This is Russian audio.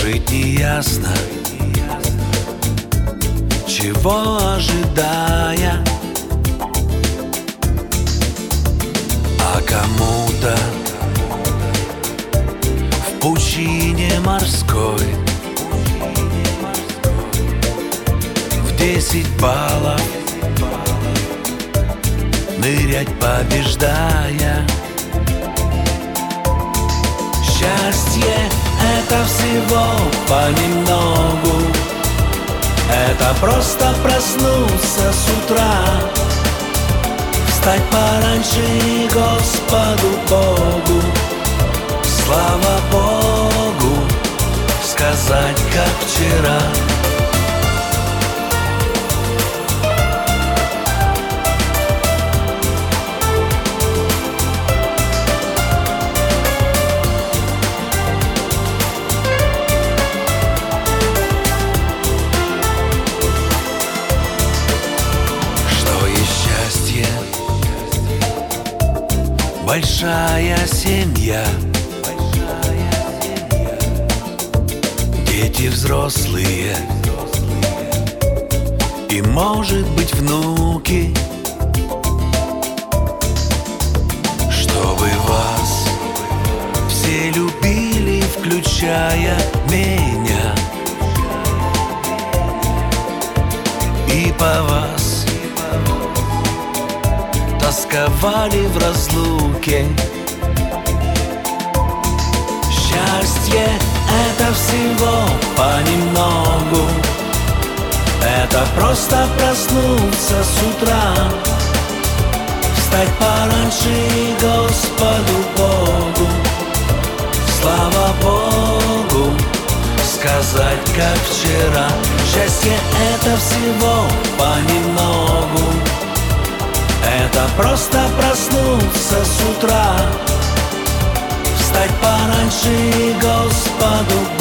Жить неясно, чего ожидая, а кому-то в пучине морской в 10 баллов нырять побеждая. Счастье — это всего понемногу, это просто проснуться с утра, встать пораньше и Господу Богу, слава Богу, сказать, как вчера. Большая семья, дети взрослые и, может быть, внуки, чтобы вас все любили, включая меня, и по вас тосковали в разлуке. Счастье — это всего понемногу, это просто проснуться с утра, встать пораньше и Господу Богу, слава Богу, сказать, как вчера. Счастье — это всего понемногу, это просто проснуться с утра, встать пораньше и Господу